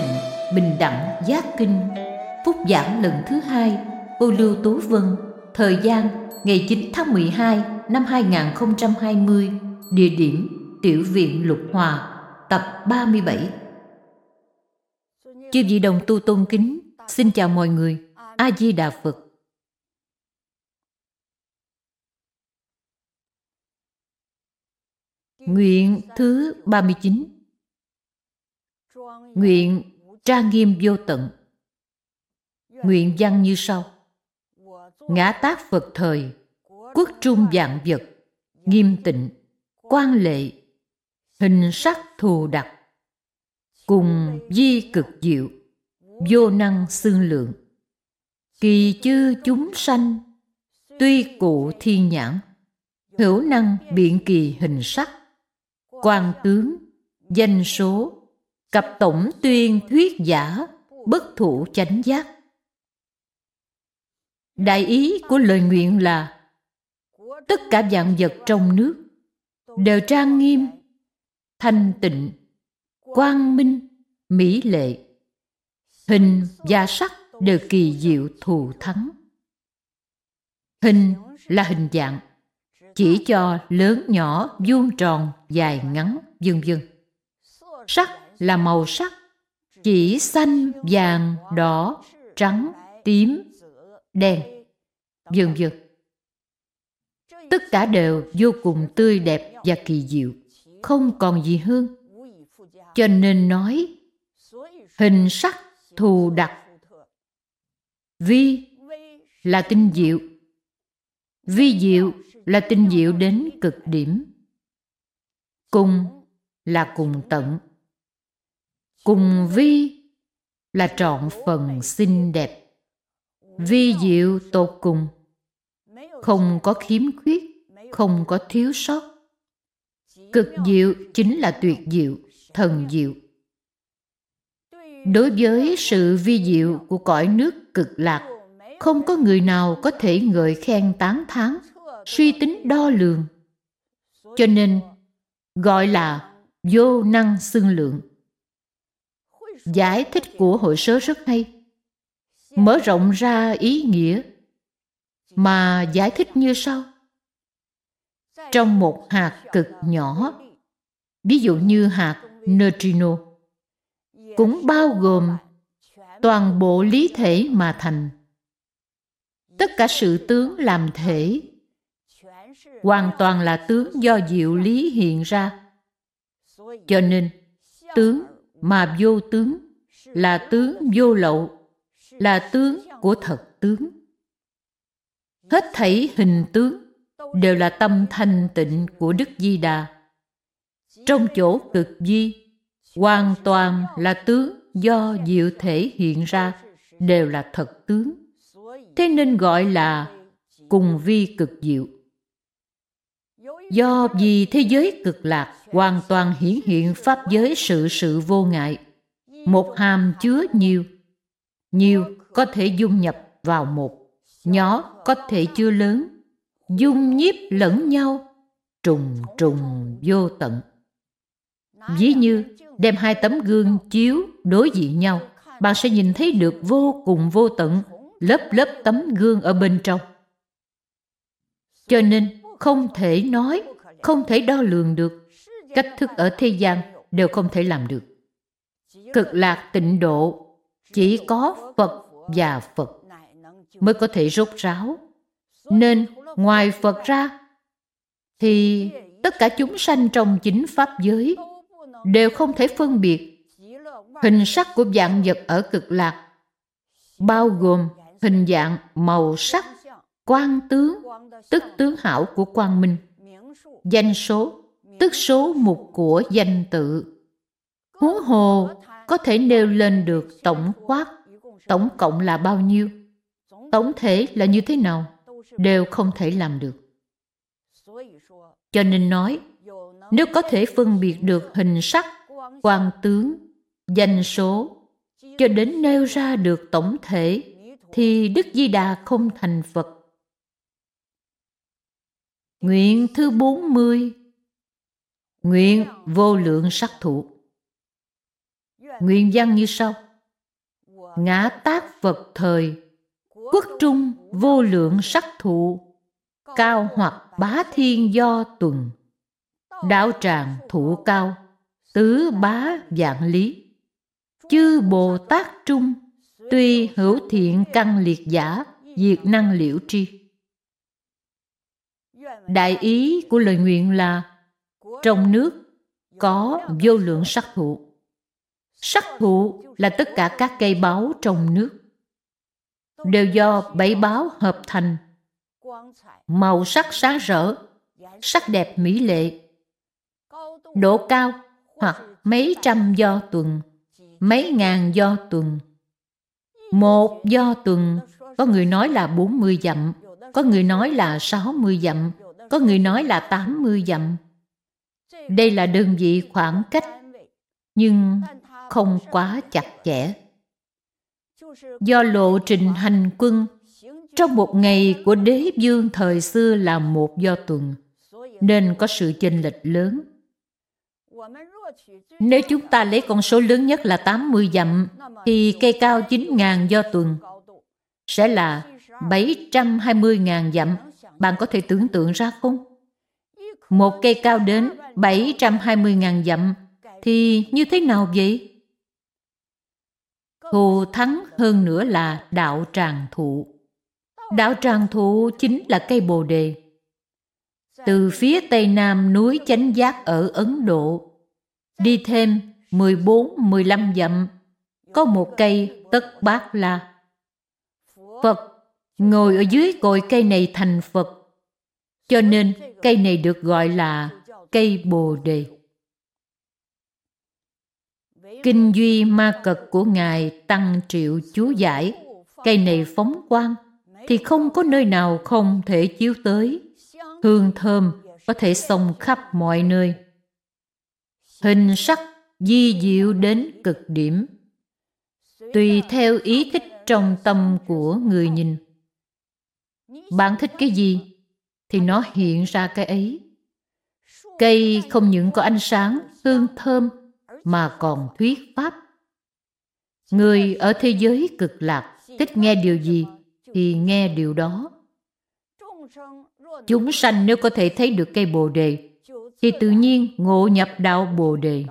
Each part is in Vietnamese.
Tịnh Bình Đẳng Giác Kinh. Phúc giảng lần thứ 2, Ô Lưu Tú Vân. Thời gian ngày 9 tháng 12 năm 2020. Địa điểm Tiểu viện Lục Hòa. Tập 37. Chư vị đồng tu tôn kính, xin chào mọi người. A Di Đà Phật. Nguyện thứ 39. Nguyện trang nghiêm vô tận. Nguyện văn như sau: ngã tát Phật thời, quốc trung vạn vật, nghiêm tịnh, quan lệ, hình sắc thù đặc, cùng vi cực diệu, vô năng xương lượng. Kỳ chư chúng sanh, tuy cụ thiên nhãn, hữu năng biện kỳ hình sắc, quan tướng, danh số, cập tổng tuyên thuyết giả, bất thụ chánh giác. Đại ý của lời nguyện là tất cả vạn vật trong nước đều trang nghiêm, thanh tịnh, quang minh, mỹ lệ, hình và sắc đều kỳ diệu thù thắng. Hình là hình dạng, chỉ cho lớn nhỏ, vuông tròn, dài ngắn, vân vân. Sắc là màu sắc, chỉ xanh, vàng, đỏ, trắng, tím, đen, vân vân. Tất cả đều vô cùng tươi đẹp và kỳ diệu, không còn gì hơn. Cho nên nói hình sắc thù đặc. Vi là tinh diệu, vi diệu là tinh diệu đến cực điểm. Cùng là cùng tận, cùng vi là trọn phần xinh đẹp, vi diệu tột cùng, không có khiếm khuyết, không có thiếu sót. Cực diệu chính là tuyệt diệu, thần diệu. Đối với sự vi diệu của cõi nước cực lạc, không có người nào có thể ngợi khen tán thán, suy tính đo lường. Cho nên gọi là vô năng xương lượng. Giải thích của hội sớ rất hay, mở rộng ra ý nghĩa mà giải thích như sau. Trong một hạt cực nhỏ, ví dụ như hạt neutrino, cũng bao gồm toàn bộ lý thể mà thành. Tất cả sự tướng làm thể hoàn toàn là tướng do diệu lý hiện ra. Cho nên tướng mà vô tướng là tướng vô lậu, là tướng của thật tướng. Hết thảy hình tướng đều là tâm thanh tịnh của Đức Di Đà. Trong chỗ cực vi, hoàn toàn là tướng do diệu thể hiện ra, đều là thật tướng. Thế nên gọi là cùng vi cực diệu. Do vì thế giới cực lạc hoàn toàn hiển hiện pháp giới sự vô ngại, một hàm chứa nhiều, nhiều có thể dung nhập vào một, nhỏ có thể chứa lớn, dung nhiếp lẫn nhau, trùng trùng vô tận. Ví như đem hai tấm gương chiếu đối diện nhau, bạn sẽ nhìn thấy được vô cùng vô tận lớp lớp tấm gương ở bên trong. Cho nên không thể nói, không thể đo lường được. Cách thức ở thế gian đều không thể làm được. Cực lạc tịnh độ chỉ có Phật và Phật mới có thể rốt ráo. Nên ngoài Phật ra thì tất cả chúng sanh trong chính pháp giới đều không thể phân biệt hình sắc của vạn vật ở cực lạc, bao gồm hình dạng, màu sắc, quang tướng, tức tướng hảo của quang minh, danh số, tức số mục của danh tự. Huống hồ có thể nêu lên được tổng quát, tổng cộng là bao nhiêu, tổng thể là như thế nào, đều không thể làm được. Cho nên nói, nếu có thể phân biệt được hình sắc, quang tướng, danh số, cho đến nêu ra được tổng thể, thì Đức Di Đà không thành Phật. Nguyện thứ 40. Nguyện vô lượng sắc thụ. Nguyện văn như sau: ngã tát Phật thời, quốc trung vô lượng sắc thụ, cao hoặc bá thiên do tuần, đạo tràng thụ cao, tứ bá vạn lý. Chư Bồ Tát trung, tuy hữu thiện căn liệt giả, diệt năng liễu tri. Đại ý của lời nguyện là trong nước có vô lượng sắc thụ. Sắc thụ là tất cả các cây báu trong nước, đều do 7 báu hợp thành, màu sắc sáng rỡ, sắc đẹp mỹ lệ, độ cao hoặc mấy trăm do tuần, mấy ngàn do tuần. Một do tuần có người nói là 40 dặm, có người nói là 60 dặm, có người nói là 80 dặm. Đây là đơn vị khoảng cách, nhưng không quá chặt chẽ. Do lộ trình hành quân trong một ngày của đế vương thời xưa là một do tuần, nên có sự chênh lệch lớn. Nếu chúng ta lấy con số lớn nhất là 80 dặm, thì cây cao 9.000 do tuần sẽ là 720.000 dặm. Bạn có thể tưởng tượng ra không? Một cây cao đến 720.000 dặm thì như thế nào vậy? Thù thắng hơn nữa là đạo tràng thụ. Đạo tràng thụ chính là cây Bồ Đề. Từ phía tây nam núi Chánh Giác ở Ấn Độ, đi thêm 14-15 dặm, có một cây Tất Bát La. Phật ngồi ở dưới cội cây này thành Phật, cho nên cây này được gọi là cây Bồ Đề. Kinh Duy Ma Cật của Ngài Tăng Triệu chú giải, cây này phóng quang thì không có nơi nào không thể chiếu tới. Hương thơm có thể xông khắp mọi nơi. Hình sắc di diệu đến cực điểm, tùy theo ý thích trong tâm của người nhìn. Bạn thích cái gì thì nó hiện ra cái ấy. Cây không những có ánh sáng, hương thơm mà còn thuyết pháp. Người ở thế giới cực lạc thích nghe điều gì thì nghe điều đó. Chúng sanh nếu có thể thấy được cây Bồ Đề thì tự nhiên ngộ nhập đạo Bồ Đề.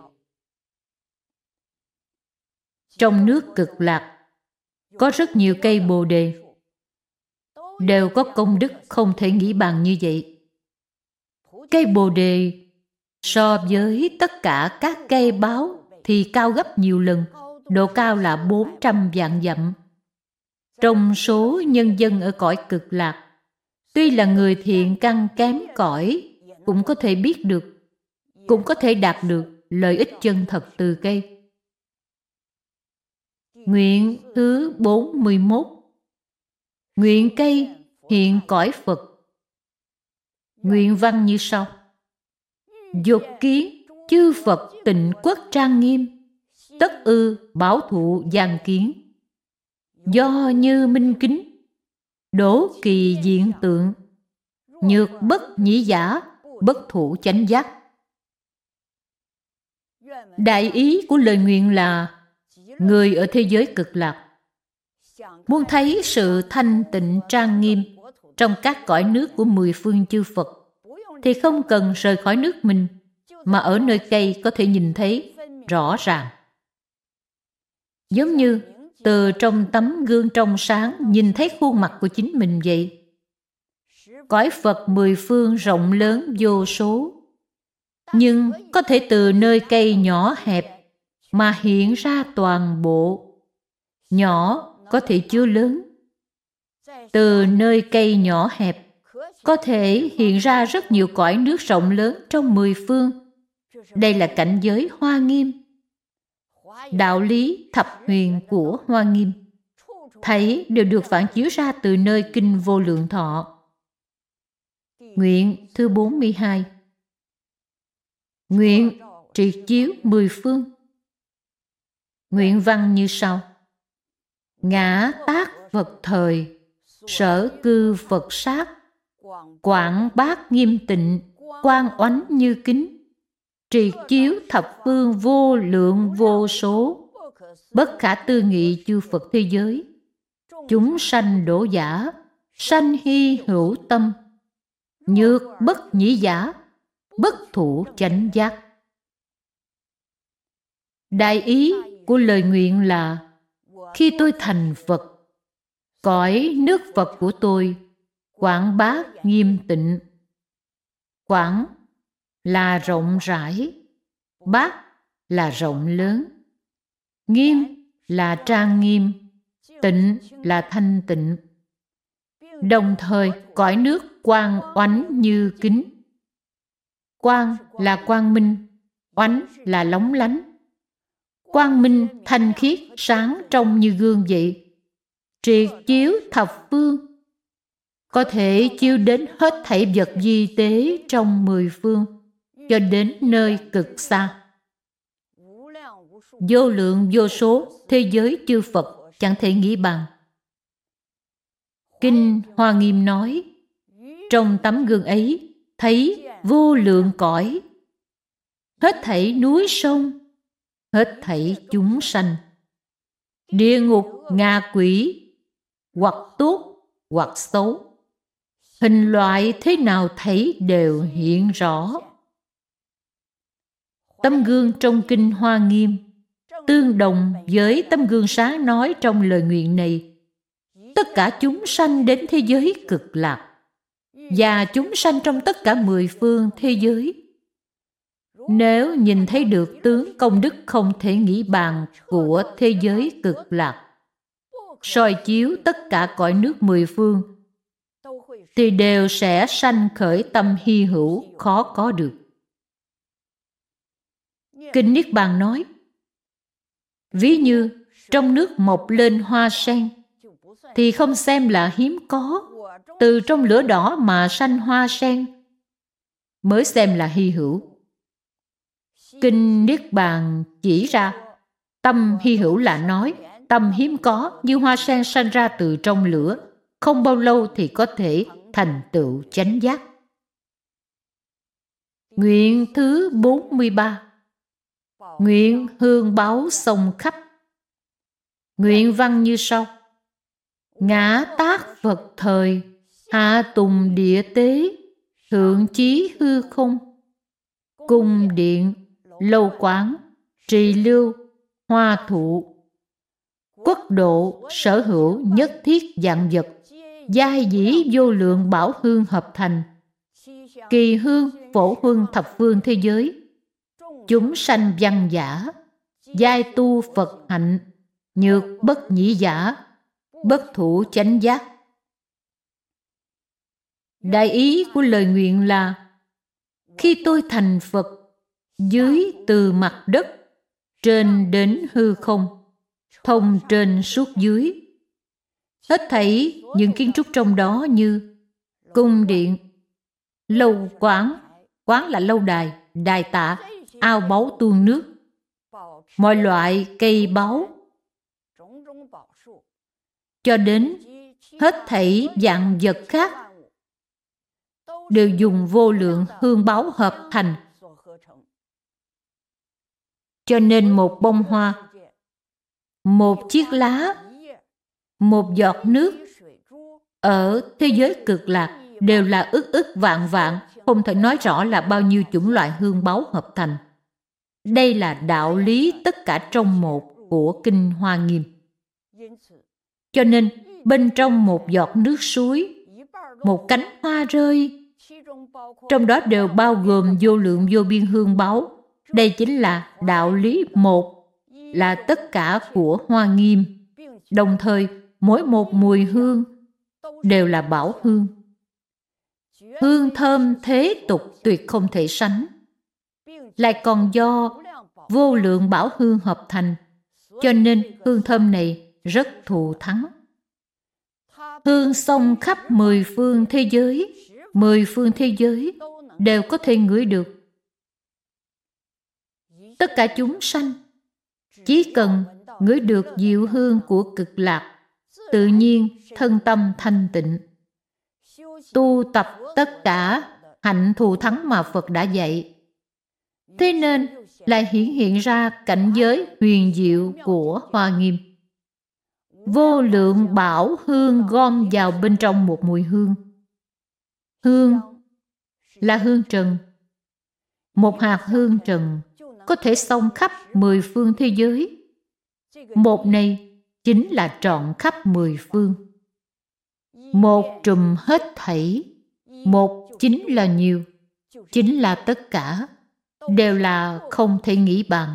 Trong nước cực lạc có rất nhiều cây Bồ Đề, đều có công đức không thể nghĩ bàn như vậy. Cây Bồ Đề so với tất cả các cây báo thì cao gấp nhiều lần, độ cao là 400 vạn dặm. Trong số nhân dân ở cõi cực lạc, tuy là người thiện căn kém cỏi cũng có thể biết được, cũng có thể đạt được lợi ích chân thật từ cây. Nguyện thứ 41. Nguyện cây hiện cõi Phật. Nguyện văn như sau: dục kiến chư Phật tịnh quốc trang nghiêm, tất ư bảo thụ gian kiến. Do như minh kính, đố kỳ diện tượng, nhược bất nhĩ giả, bất thụ chánh giác. Đại ý của lời nguyện là người ở thế giới cực lạc muốn thấy sự thanh tịnh trang nghiêm trong các cõi nước của 10 phương chư Phật thì không cần rời khỏi nước mình, mà ở nơi cây có thể nhìn thấy rõ ràng. Giống như từ trong tấm gương trong sáng nhìn thấy khuôn mặt của chính mình vậy. Cõi Phật 10 phương rộng lớn vô số, nhưng có thể từ nơi cây nhỏ hẹp mà hiện ra toàn bộ. Nhỏ có thể chứa lớn. Từ nơi cây nhỏ hẹp có thể hiện ra rất nhiều cõi nước rộng lớn trong 10 phương. Đây là cảnh giới Hoa Nghiêm. Đạo lý thập huyền của Hoa Nghiêm thấy đều được phản chiếu ra từ nơi Kinh Vô Lượng Thọ. Nguyện thứ 42. Nguyện triệt chiếu 10 phương. Nguyện văn như sau: ngã tát Phật thời, sở cư Phật sát, quảng bát nghiêm tịnh, quang oánh như kính, triệt chiếu thập phương vô lượng vô số, bất khả tư nghị chư Phật thế giới, chúng sanh đổ giả, sanh hy hữu tâm, nhược bất nhĩ giả, bất thủ chánh giác. Đại ý của lời nguyện là: khi tôi thành Phật, cõi nước Phật của tôi quảng bá nghiêm tịnh. Quảng là rộng rãi, bát là rộng lớn, nghiêm là trang nghiêm, tịnh là thanh tịnh. Đồng thời cõi nước quang oánh như kính. Quang là quang minh, oánh là lóng lánh. Quang minh thanh khiết sáng trong như gương vậy, triệt chiếu thập phương, có thể chiếu đến hết thảy vật vi tế trong 10 phương, cho đến nơi cực xa. Vô lượng vô số thế giới chư Phật chẳng thể nghĩ bằng. Kinh Hoa Nghiêm nói: trong tấm gương ấy thấy vô lượng cõi, hết thảy núi sông, hết thảy chúng sanh, địa ngục ngạ quỷ, hoặc tốt hoặc xấu, hình loại thế nào thấy đều hiện rõ. Tấm gương trong Kinh Hoa Nghiêm tương đồng với tấm gương sáng nói trong lời nguyện này. Tất cả chúng sanh đến thế giới cực lạc, và chúng sanh trong tất cả 10 phương thế giới, nếu nhìn thấy được tướng công đức không thể nghĩ bàn của thế giới cực lạc, soi chiếu tất cả cõi nước 10 phương, thì đều sẽ sanh khởi tâm hy hữu khó có được. Kinh Niết Bàn nói: ví như trong nước mọc lên hoa sen, thì không xem là hiếm có. Từ trong lửa đỏ mà sanh hoa sen mới xem là hy hữu. Kinh Niết Bàn chỉ ra tâm hy hữu là nói tâm hiếm có như hoa sen sanh ra từ trong lửa, không bao lâu thì có thể thành tựu chánh giác. Nguyện thứ 43. Nguyện hương báu sông khắp. Nguyện văn như sau: ngã tác Phật thời, hạ tùng địa tế, thượng chí hư không, cung điện, lâu quán, trì lưu, hoa thụ, quốc độ sở hữu nhất thiết vạn vật, giai dĩ vô lượng bảo hương hợp thành, kỳ hương phổ huân thập phương thế giới, chúng sanh văn giả, giai tu Phật hạnh, nhược bất nhĩ giả, bất thủ chánh giác. Đại ý của lời nguyện là: khi tôi thành Phật, dưới từ mặt đất, trên đến hư không, thông trên suốt dưới, hết thảy những kiến trúc trong đó như cung điện, lâu quán, quán là lâu đài, đài tạ, ao báu tuôn nước, mọi loại cây báu, cho đến hết thảy vạn vật khác, đều dùng vô lượng hương báu hợp thành. Cho nên một bông hoa, một chiếc lá, một giọt nước ở thế giới cực lạc đều là ức vạn vạn, không thể nói rõ là bao nhiêu chủng loại hương báu hợp thành. Đây là đạo lý tất cả trong một của Kinh Hoa Nghiêm. Cho nên bên trong một giọt nước suối, một cánh hoa rơi, trong đó đều bao gồm vô lượng vô biên hương báu. Đây chính là đạo lý một, là tất cả của Hoa Nghiêm. Đồng thời mỗi một mùi hương đều là bảo hương. Hương thơm thế tục tuyệt không thể sánh, lại còn do vô lượng bảo hương hợp thành, cho nên hương thơm này rất thù thắng. Hương xông khắp 10 phương thế giới, 10 phương thế giới đều có thể ngửi được. Tất cả chúng sanh chỉ cần ngửi được diệu hương của cực lạc, tự nhiên thân tâm thanh tịnh. Tu tập tất cả hạnh thù thắng mà Phật đã dạy. Thế nên lại hiển hiện ra cảnh giới huyền diệu của Hoa Nghiêm. Vô lượng bảo hương gom vào bên trong một mùi hương. Hương là hương trần. Một hạt hương trần có thể xông khắp 10 phương thế giới. Một này chính là trọn khắp 10 phương. Một trùm hết thảy. Một chính là nhiều. Chính là tất cả. Đều là không thể nghĩ bàn.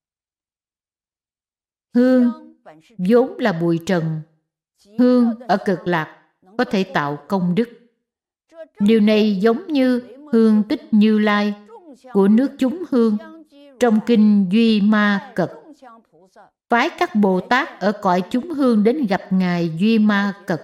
Hương vốn là bụi trần. Hương ở Cực Lạc có thể tạo công đức. Điều này giống như hương tích Như Lai của nước chúng hương trong kinh Duy Ma Cật. Phái các Bồ Tát ở cõi chúng hương đến gặp Ngài Duy Ma Cật.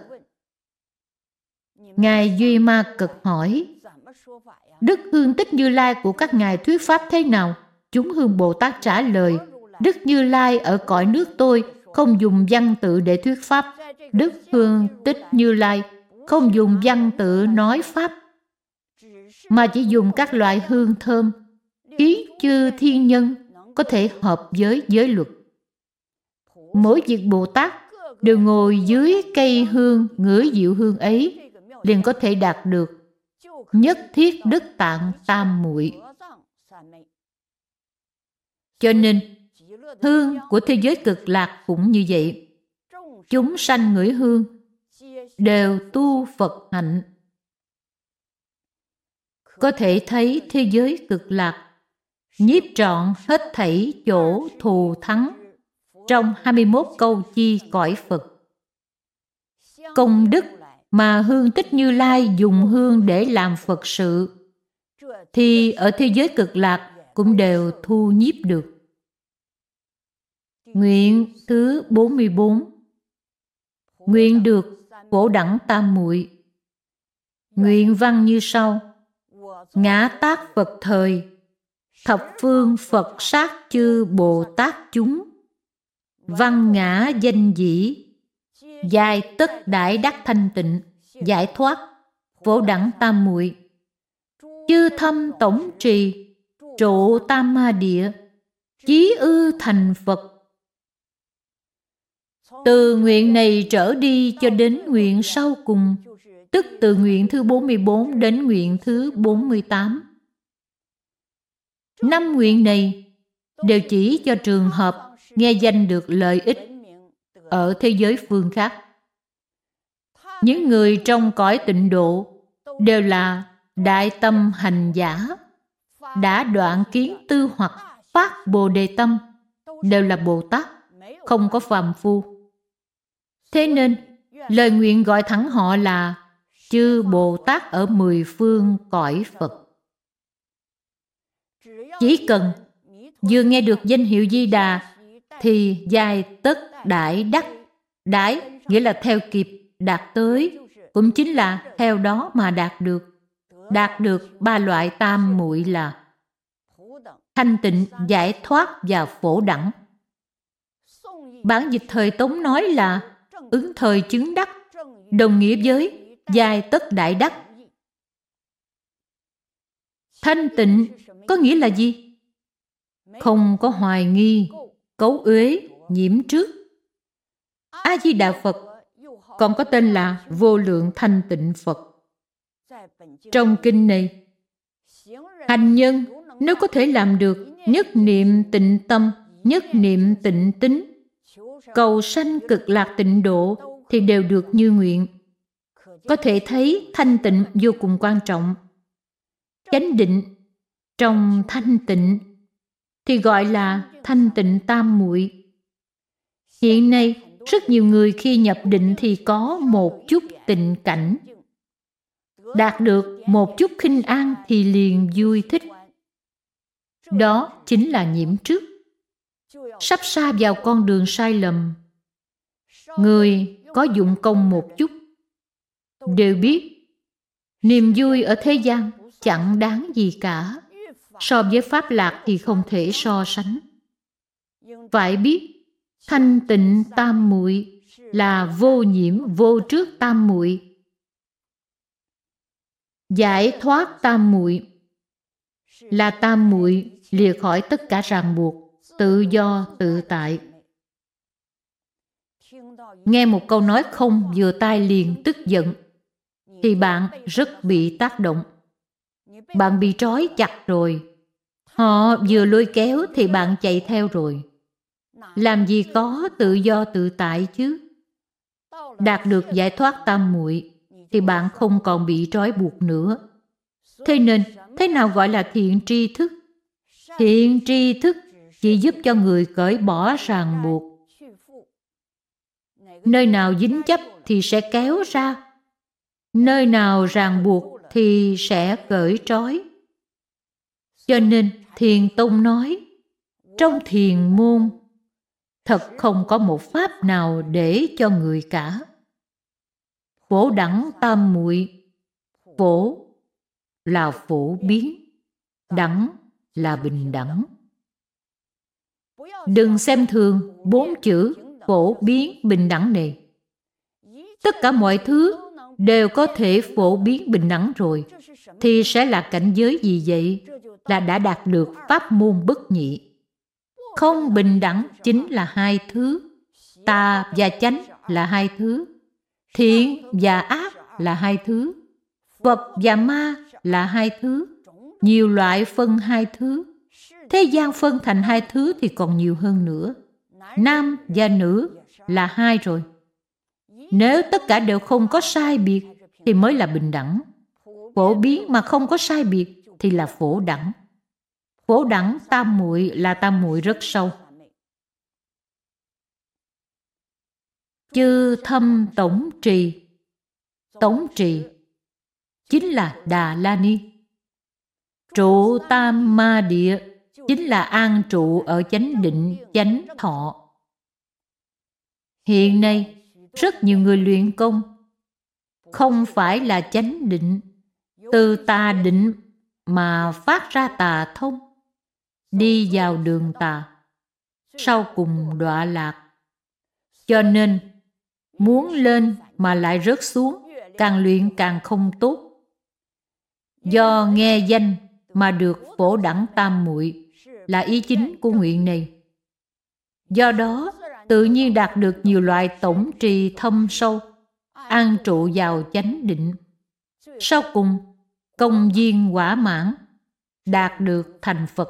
Ngài Duy Ma Cật hỏi: Đức hương tích Như Lai của các ngài thuyết pháp thế nào? Chúng hương Bồ Tát trả lời: Đức Như Lai ở cõi nước tôi không dùng văn tự để thuyết pháp. Đức hương tích Như Lai không dùng văn tự nói pháp, mà chỉ dùng các loại hương thơm, khiến chư thiên nhân có thể hợp với giới luật. Mỗi việc Bồ Tát đều ngồi dưới cây hương ngửi diệu hương ấy, liền có thể đạt được nhất thiết Đức Tạng Tam Muội. Cho nên hương của thế giới Cực Lạc cũng như vậy. Chúng sanh ngửi hương đều tu Phật hạnh. Có thể thấy thế giới Cực Lạc nhiếp trọn hết thảy chỗ thù thắng trong 21 câu chi cõi Phật. Công đức mà hương tích Như Lai dùng hương để làm Phật sự thì ở thế giới Cực Lạc cũng đều thu nhiếp được. Nguyện thứ 44. Nguyện được Phổ Đẳng Tam Muội. Nguyện văn như sau: Ngã Tát Phật thời, thập phương Phật sát chư Bồ Tát chúng, văn ngã danh dĩ, dài tất đại đắc thanh tịnh, giải thoát, Phổ Đẳng Tam Muội, chư thâm tổng trì, trụ tam ma địa, chí ư thành Phật. Từ nguyện này trở đi cho đến nguyện sau cùng, tức từ nguyện thứ 44 đến nguyện thứ 48. 5 nguyện này đều chỉ cho trường hợp nghe danh được lợi ích ở thế giới phương khác. Những người trong cõi tịnh độ đều là đại tâm hành giả, đã đoạn kiến tư hoặc phát Bồ Đề tâm, đều là Bồ Tát, không có phàm phu. Thế nên lời nguyện gọi thẳng họ là chư Bồ Tát ở 10 phương cõi Phật. Chỉ cần vừa nghe được danh hiệu Di Đà thì giai tất đại đắc. Đãi nghĩa là theo kịp, đạt tới, cũng chính là theo đó mà đạt được. Đạt được 3 loại tam muội là thanh tịnh, giải thoát và phổ đẳng. Bản dịch thời Tống nói là ứng thời chứng đắc, đồng nghĩa với giai tất đại đắc. Thanh tịnh có nghĩa là gì? Không có hoài nghi, cấu uế, nhiễm trước. A-di-đà Phật còn có tên là Vô Lượng Thanh Tịnh Phật. Trong kinh này, hành nhân nếu có thể làm được nhất niệm tịnh tâm, nhất niệm tịnh tính, cầu sanh Cực Lạc tịnh độ thì đều được như nguyện. Có thể thấy thanh tịnh vô cùng quan trọng. Chánh định trong thanh tịnh thì gọi là thanh tịnh tam muội. Hiện nay rất nhiều người khi nhập định thì có một chút tịnh cảnh, đạt được một chút khinh an thì liền vui thích. Đó chính là nhiễm trước, sắp sa vào con đường sai lầm. Người có dụng công một chút đều biết niềm vui ở thế gian chẳng đáng gì cả, so với Pháp Lạc thì không thể so sánh. Phải biết thanh tịnh tam muội là vô nhiễm vô trước tam muội. Giải thoát tam muội là tam muội lìa khỏi tất cả ràng buộc, tự do tự tại. Nghe một câu nói không vừa tai liền tức giận, thì bạn rất bị tác động. Bạn bị trói chặt rồi. Họ vừa lôi kéo thì bạn chạy theo rồi. Làm gì có tự do tự tại chứ? Đạt được giải thoát tam muội thì bạn không còn bị trói buộc nữa. Thế nên, thế nào gọi là thiện tri thức? Thiện tri thức chỉ giúp cho người cởi bỏ ràng buộc. Nơi nào dính chấp thì sẽ kéo ra. Nơi nào ràng buộc thì sẽ cởi trói. Cho nên Thiền Tông nói, trong thiền môn, thật không có một pháp nào để cho người cả. Phổ đẳng tam muội. Phổ là phổ biến, đẳng là bình đẳng. Đừng xem thường 4 chữ phổ biến bình đẳng này. Tất cả mọi thứ đều có thể phổ biến bình đẳng rồi, thì sẽ là cảnh giới gì vậy? Là đã đạt được pháp môn bất nhị. Không bình đẳng chính là 2 thứ. Tà và chánh là 2 thứ. Thiện và ác là 2 thứ. Phật và ma là 2 thứ. Nhiều loại phân 2 thứ. Thế gian phân thành 2 thứ thì còn nhiều hơn nữa. Nam và nữ là 2 rồi. Nếu tất cả đều không có sai biệt thì mới là bình đẳng. Phổ biến mà không có sai biệt thì là phổ đẳng. Phổ đẳng tam muội là tam muội rất sâu. Chư thâm tổng trì. Tổng trì chính là Đà La Ni. Trụ tam ma địa chính là an trụ ở chánh định, chánh thọ. Hiện nay, rất nhiều người luyện công không phải là chánh định, từ tà định mà phát ra tà thông, đi vào đường tà, sau cùng đọa lạc. Cho nên, muốn lên mà lại rớt xuống, càng luyện càng không tốt. Do nghe danh mà được phổ đẳng tam muội là ý chính của nguyện này. Do đó, tự nhiên đạt được nhiều loại tổng trì thâm sâu, an trụ vào chánh định. Sau cùng, công viên quả mãn, đạt được thành Phật.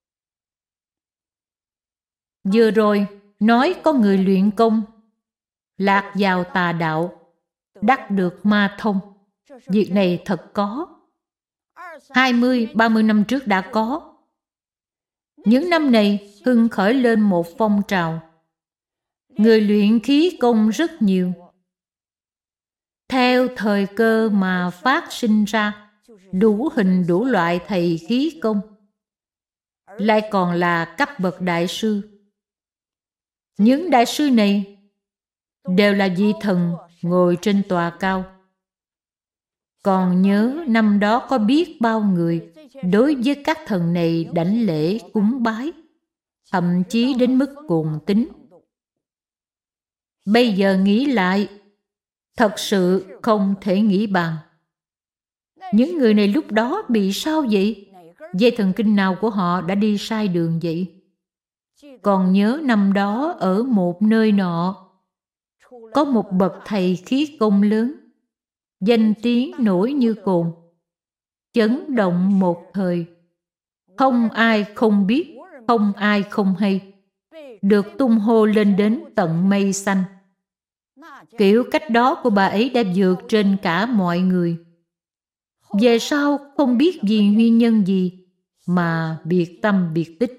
Vừa rồi, nói có người luyện công, lạc vào tà đạo, đắc được ma thông. Việc này thật có. 20-30 năm trước đã có. Những năm này hưng khởi lên một phong trào. Người luyện khí công rất nhiều. Theo thời cơ mà phát sinh ra đủ hình đủ loại thầy khí công, lại còn là cấp bậc đại sư. Những đại sư này đều là vị thần ngồi trên tòa cao. Còn nhớ năm đó có biết bao người đối với các thần này đảnh lễ cúng bái, thậm chí đến mức cuồng tín. Bây giờ nghĩ lại, thật sự không thể nghĩ bàn. Những người này lúc đó bị sao vậy? Dây thần kinh nào của họ đã đi sai đường vậy? Còn nhớ năm đó ở một nơi nọ, có một bậc thầy khí công lớn, danh tiếng nổi như cồn, chấn động một thời. Không ai không biết, không ai không hay, được tung hô lên đến tận mây xanh. Kiểu cách đó của bà ấy đã vượt trên cả mọi người. Về sau không biết vì nguyên nhân gì mà biệt tâm biệt tích.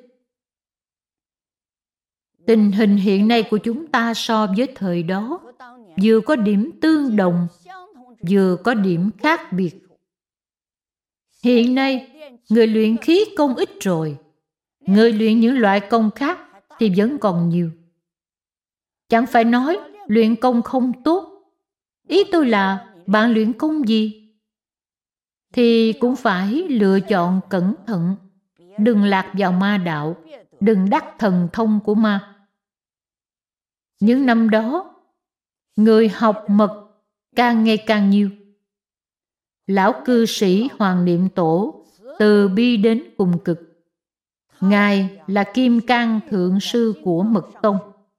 Tình hình hiện nay của chúng ta so với thời đó vừa có điểm tương đồng, vừa có điểm khác biệt. Hiện nay, người luyện khí công ít rồi. Người luyện những loại công khác thì vẫn còn nhiều. Chẳng phải nói luyện công không tốt. Ý tôi là bạn luyện công gì thì cũng phải lựa chọn cẩn thận. Đừng lạc vào ma đạo, đừng đắc thần thông của ma. Những năm đó, người học mật càng ngày càng nhiều. Lão cư sĩ Hoàng Niệm Tổ từ bi đến cùng cực. Ngài là Kim Cang Thượng Sư của Mật Tông.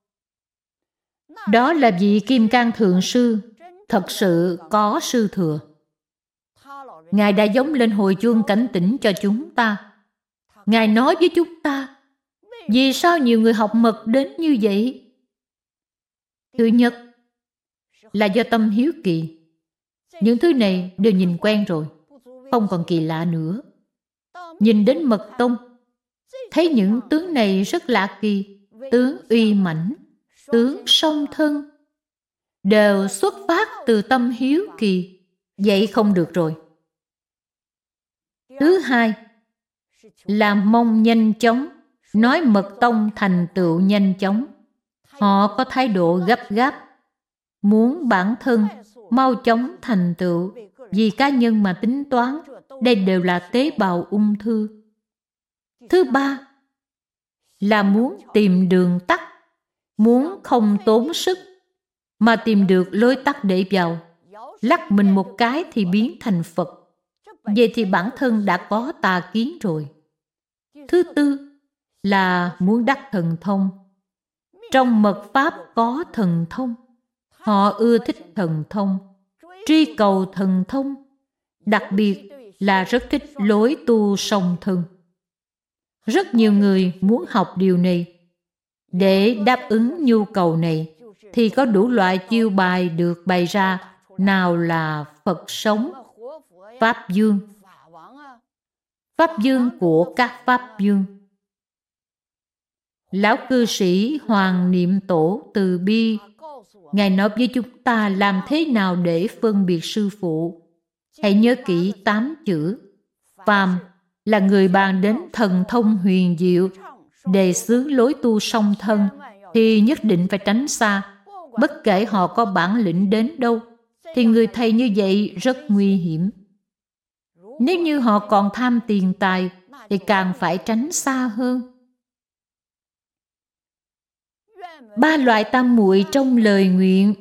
Đó là vị Kim Cang Thượng Sư thật sự có sư thừa. Ngài đã giống lên hồi chuông cảnh tỉnh cho chúng ta. Ngài nói với chúng ta, vì sao nhiều người học mật đến như vậy? Thứ nhất là do tâm hiếu kỳ. Những thứ này đều nhìn quen rồi, không còn kỳ lạ nữa. Nhìn đến Mật Tông, thấy những tướng này rất lạ kỳ, tướng uy mãnh, tướng song thân, đều xuất phát từ tâm hiếu kỳ. Vậy không được rồi. Thứ hai là mong nhanh chóng, nói Mật Tông thành tựu nhanh chóng. Họ có thái độ gấp gáp, muốn bản thân mau chóng thành tựu, vì cá nhân mà tính toán. Đây đều là tế bào ung thư. Thứ ba là muốn tìm đường tắt, muốn không tốn sức mà tìm được lối tắt để vào. Lắc mình một cái thì biến thành Phật. Vậy thì bản thân đã có tà kiến rồi. Thứ tư là muốn đắc thần thông. Trong mật pháp có thần thông. Họ ưa thích thần thông, truy cầu thần thông, đặc biệt là rất thích lối tu song thân. Rất nhiều người muốn học điều này. Để đáp ứng nhu cầu này thì có đủ loại chiêu bài được bày ra. Nào là Phật sống, Pháp Dương, Pháp Dương của các Pháp Dương. Lão cư sĩ Hoàng Niệm Tổ từ bi, Ngài nói với chúng ta làm thế nào để phân biệt sư phụ. Hãy nhớ kỹ 8 chữ. Phàm là người bàn đến thần thông huyền diệu, đề xướng lối tu song thân, thì nhất định phải tránh xa. Bất kể họ có bản lĩnh đến đâu, thì người thầy như vậy rất nguy hiểm. Nếu như họ còn tham tiền tài, thì càng phải tránh xa hơn. 3 loại tam muội trong lời nguyện.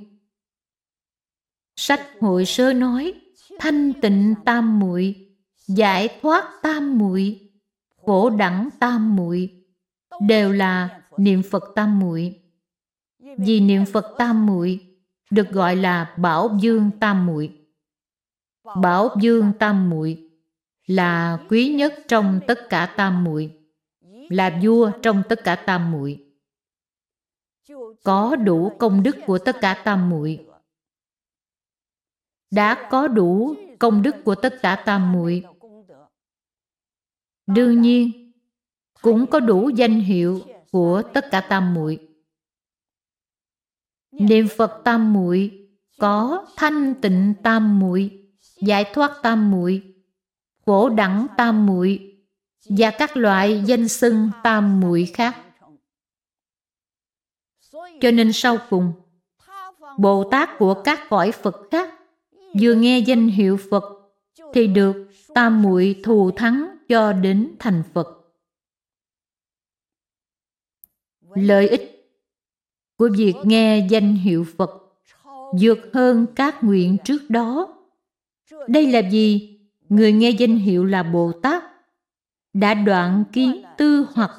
Sách Hội Sơ nói, thanh tịnh tam muội, giải thoát tam muội, phổ đẳng tam muội, đều là niệm Phật tam muội. Vì niệm Phật tam muội được gọi là Bảo Dương tam muội. Bảo Dương tam muội là quý nhất trong tất cả tam muội, là vua trong tất cả tam muội, có đủ công đức của tất cả tam muội. Đã có đủ công đức của tất cả tam muội, đương nhiên cũng có đủ danh hiệu của tất cả tam muội. Niệm Phật tam muội có thanh tịnh tam muội, giải thoát tam muội, phổ đẳng tam muội và các loại danh xưng tam muội khác. Cho nên sau cùng, Bồ Tát của các cõi Phật khác vừa nghe danh hiệu Phật thì được tam muội thù thắng cho đến thành Phật. Lợi ích của việc nghe danh hiệu Phật vượt hơn các nguyện trước đó. Đây là vì người nghe danh hiệu là Bồ Tát đã đoạn kiến tư hoặc,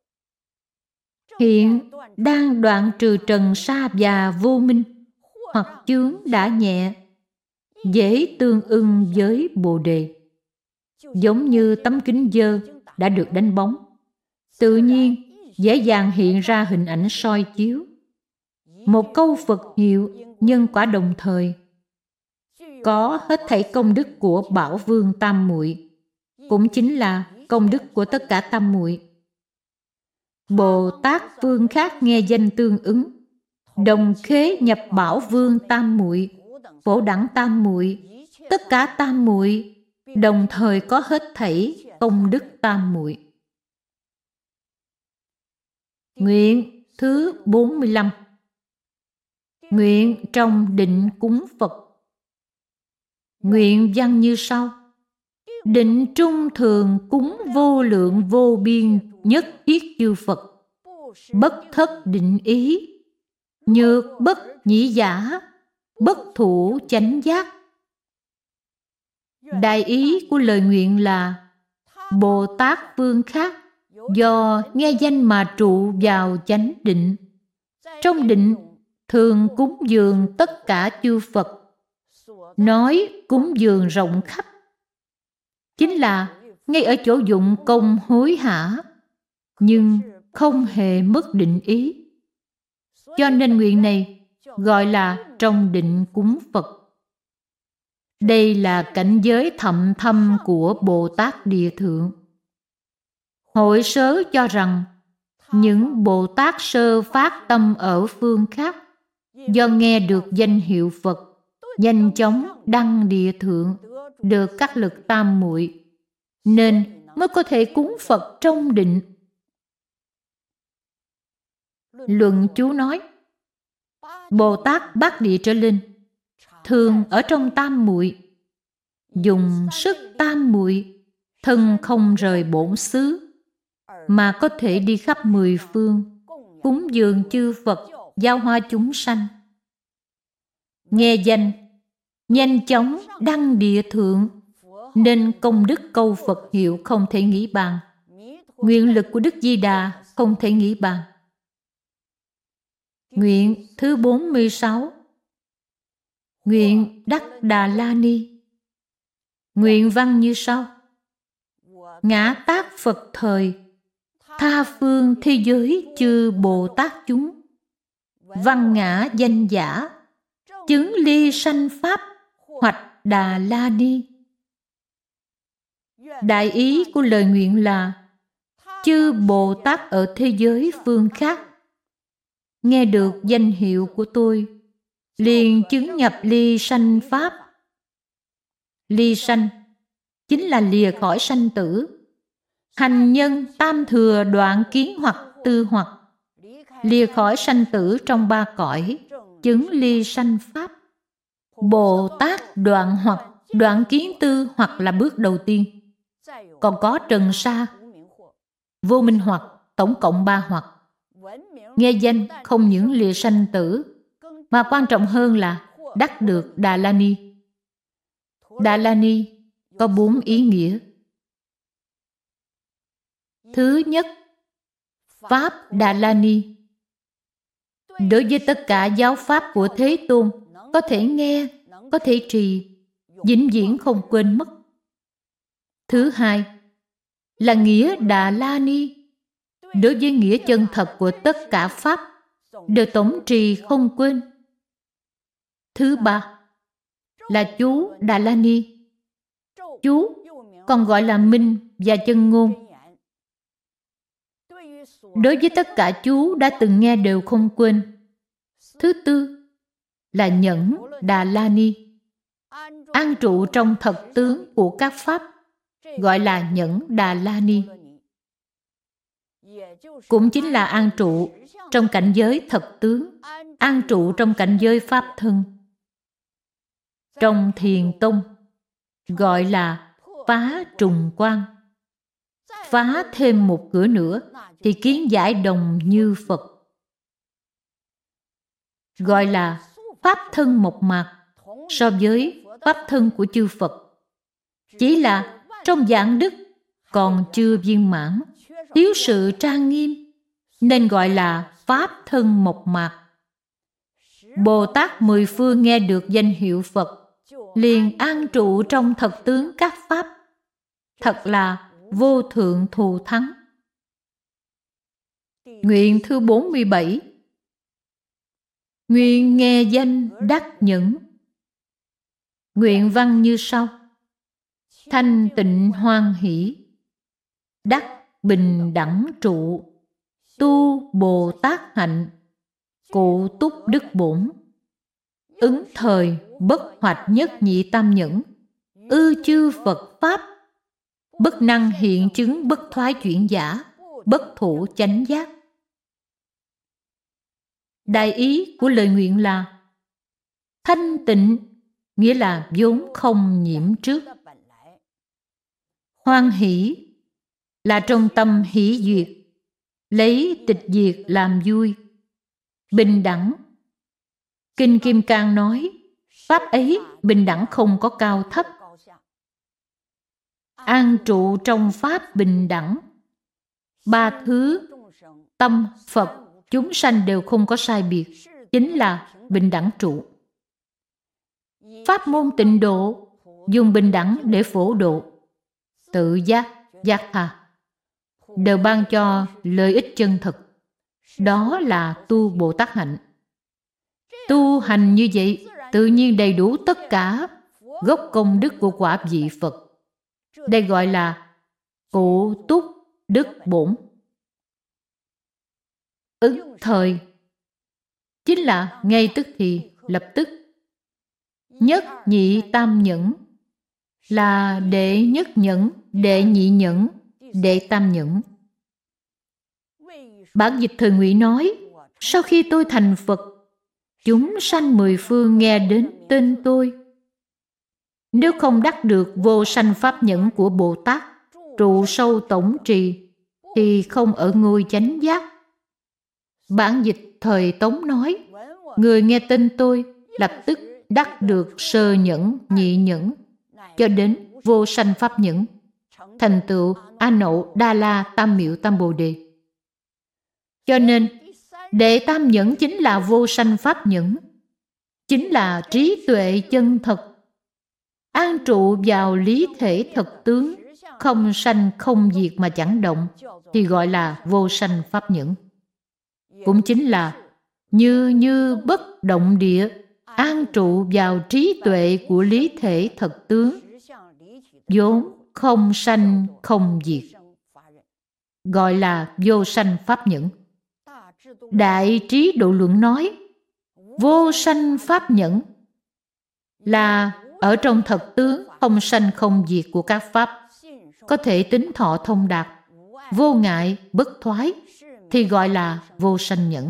hiện đang đoạn trừ trần sa và vô minh, hoặc chướng đã nhẹ, dễ tương ưng với Bồ Đề. Giống như tấm kính dơ đã được đánh bóng, tự nhiên dễ dàng hiện ra hình ảnh soi chiếu. Một câu Phật hiệu nhân quả đồng thời, có hết thảy công đức của Bảo Vương tam muội, cũng chính là công đức của tất cả tam muội. Bồ Tát Vương khác nghe danh tương ứng, đồng khế nhập Bảo Vương tam muội, phổ đẳng tam muội, tất cả tam muội đồng thời có hết thảy công đức tam muội. Nguyện thứ 45. Nguyện trong định cúng Phật. Nguyện văn như sau: định trung thường cúng vô lượng vô biên nhất thiết chư Phật, bất thất định ý, nhược bất nhĩ giả, bất thủ chánh giác. Đại ý của lời nguyện là Bồ Tát phương khác do nghe danh mà trụ vào chánh định. Trong định thường cúng dường tất cả chư Phật. Nói cúng dường rộng khắp chính là ngay ở chỗ dụng công hối hả, nhưng không hề mất định ý. Cho nên nguyện này gọi là trong định cúng Phật. Đây là cảnh giới thậm thâm của Bồ Tát Địa Thượng. Hội sớ cho rằng những Bồ Tát sơ phát tâm ở phương khác do nghe được danh hiệu Phật, nhanh chóng đăng Địa Thượng, được các lực tam muội, nên mới có thể cúng Phật trong định. Luận chú nói, Bồ Tát bát địa trở lên thường ở trong tam muội, dùng sức tam muội, thân không rời bổn xứ, mà có thể đi khắp mười phương, cúng dường chư Phật, giao hoa chúng sanh. Nghe danh, nhanh chóng đăng Địa Thượng, nên công đức câu Phật hiệu không thể nghĩ bàn. Nguyện lực của Đức Di Đà không thể nghĩ bàn. Nguyện thứ 46. Nguyện đắc Đà La Ni. Nguyện văn như sau: Ngã tát Phật thời, tha phương thế giới chư Bồ Tát chúng, văn ngã danh giả, chứng ly sanh pháp, hoạch Đà La Ni. Đại ý của lời nguyện là chư Bồ Tát ở thế giới phương khác nghe được danh hiệu của tôi, liền chứng nhập ly sanh pháp. Ly sanh chính là lìa khỏi sanh tử. Hành nhân tam thừa đoạn kiến hoặc tư hoặc, lìa khỏi sanh tử trong ba cõi, chứng ly sanh pháp. Bồ Tát đoạn hoặc, đoạn kiến tư hoặc là bước đầu tiên. Còn có trần sa, vô minh hoặc, tổng cộng 3 hoặc. Nghe danh không những lìa sanh tử, mà quan trọng hơn là đắc được Đà La Ni. Đà La Ni có 4 ý nghĩa. Thứ nhất, Pháp Đà La Ni. Đối với tất cả giáo pháp của Thế Tôn, có thể nghe, có thể trì, vĩnh viễn không quên mất. Thứ hai là nghĩa Đà La Ni. Đối với nghĩa chân thật của tất cả pháp, đều tổng trì không quên. Thứ ba là chú Đà La Ni. Chú còn gọi là minh và chân ngôn. Đối với tất cả chú đã từng nghe đều không quên. Thứ tư là nhẫn Đà La Ni. An trụ trong thật tướng của các pháp, gọi là nhẫn Đà La Ni. Cũng chính là an trụ trong cảnh giới thật tướng, an trụ trong cảnh giới pháp thân. Trong Thiền Tông gọi là phá trùng quan. Phá thêm một cửa nữa thì kiến giải đồng như Phật. Gọi là pháp thân mộc mạc so với pháp thân của chư Phật. Chỉ là trong dạng đức còn chưa viên mãn, thiếu sự trang nghiêm, nên gọi là pháp thân mộc mạc. Bồ Tát mười phương nghe được danh hiệu Phật, liền an trụ trong thật tướng các pháp, thật là vô thượng thù thắng. Nguyện thứ 47. Nguyện nghe danh đắc nhẫn. Nguyện văn như sau: Thanh tịnh hoan hỷ, đắc bình đẳng trụ, tu Bồ Tát hạnh, cụ túc đức bổn, ứng thời bất hoạch nhất nhị tam nhẫn, ư chư Phật pháp, bất năng hiện chứng bất thoái chuyển giả, bất thụ chánh giác. Đại ý của lời nguyện là thanh tịnh nghĩa là vốn không nhiễm trước. Hoan hỷ là trong tâm hỷ duyệt, lấy tịch diệt làm vui. Bình đẳng, Kinh Kim Cang nói pháp ấy bình đẳng không có cao thấp. an trụ trong pháp bình đẳng. Ba thứ tâm, Phật, chúng sanh đều không có sai biệt, chính là bình đẳng trụ. Pháp môn tịnh độ dùng bình đẳng để phổ độ, tự giác, giác tha, đều ban cho lợi ích chân thực. Đó là tu Bồ Tát hạnh. Tu hành như vậy, tự nhiên đầy đủ tất cả gốc công đức của quả vị Phật. Đây gọi là cụ túc đức bổn. Ứng thời chính là ngay tức thì, lập tức. Nhất nhị tam nhẫn là đệ nhất nhẫn, đệ nhị nhẫn, đệ tam nhẫn. Bản dịch thời Ngụy nói, sau khi tôi thành Phật, chúng sanh mười phương nghe đến tên tôi. Nếu không đắc được vô sanh pháp nhẫn của Bồ Tát, trụ sâu tổng trì, thì không ở ngôi chánh giác. Bản dịch thời Tống nói, người nghe tên tôi lập tức đắc được sơ nhẫn, nhị nhẫn, cho đến vô sanh pháp nhẫn, thành tựu A Nậu Đa La Tam Miệu Tam Bồ Đề. Cho nên, đệ tam nhẫn chính là vô sanh pháp nhẫn, chính là trí tuệ chân thật, an trụ vào lý thể thật tướng, không sanh không diệt mà chẳng động, thì gọi là vô sanh pháp nhẫn. Cũng chính là như bất động địa, an trụ vào trí tuệ của lý thể thật tướng, vốn không sanh không diệt, gọi là vô sanh pháp nhẫn. Đại Trí Độ Luận nói, vô sanh pháp nhẫn là ở trong thật tướng không sanh không diệt của các pháp, có thể tính thọ thông đạt, vô ngại bất thoái, thì gọi là vô sanh nhẫn.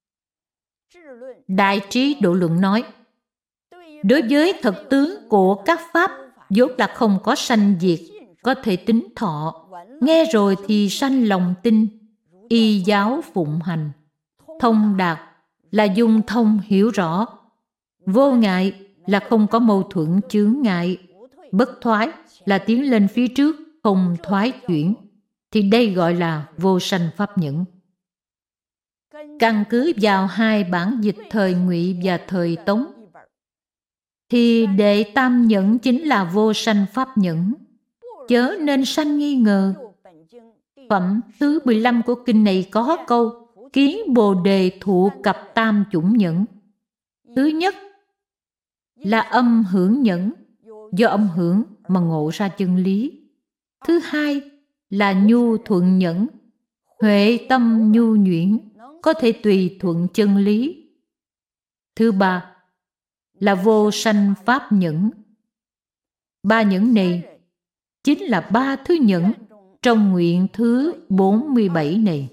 Đại Trí Độ Luận nói, đối với thật tướng của các pháp vốn là không có sanh diệt, có thể tính thọ, nghe rồi thì sanh lòng tin, y giáo phụng hành. Thông đạt là dung thông hiểu rõ, vô ngại là không có mâu thuẫn chướng ngại, bất thoái là tiến lên phía trước không thoái chuyển, thì đây gọi là vô sanh pháp nhẫn. Căn cứ vào hai bản dịch thời Ngụy và thời Tống, thì đệ tam nhẫn chính là vô sanh pháp nhẫn, chớ nên sanh nghi ngờ. Phẩm thứ 15 của kinh này có câu kiến Bồ Đề thụ cập tam chủng nhẫn. Thứ nhất là âm hưởng nhẫn, do âm hưởng mà ngộ ra chân lý. Thứ hai là nhu thuận nhẫn, huệ tâm nhu nhuyễn, có thể tùy thuận chân lý. Thứ ba là vô sanh pháp nhẫn. Ba nhẫn này chính là ba thứ nhẫn trong nguyện thứ 47 này.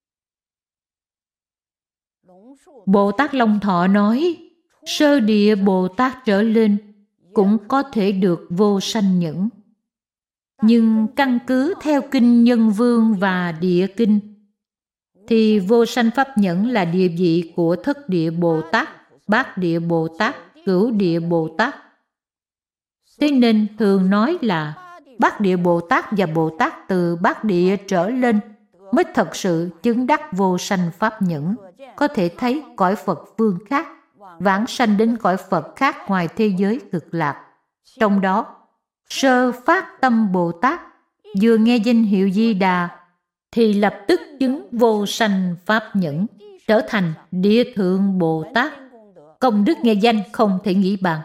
Bồ Tát Long Thọ nói, sơ địa Bồ Tát trở lên cũng có thể được vô sanh nhẫn. Nhưng căn cứ theo kinh Nhân Vương và Địa Kinh, thì vô sanh pháp nhẫn là địa vị của thất địa Bồ Tát, bát địa Bồ Tát, cửu địa Bồ Tát. Thế nên thường nói là bát địa Bồ Tát và Bồ Tát từ bát địa trở lên mới thật sự chứng đắc vô sanh pháp nhẫn, có thể thấy cõi Phật phương khác, vãng sanh đến cõi Phật khác ngoài thế giới cực lạc. Trong đó, sơ phát tâm Bồ Tát vừa nghe danh hiệu Di Đà thì lập tức chứng vô sanh pháp nhẫn, trở thành địa thượng Bồ Tát. Công đức nghe danh không thể nghĩ bàn.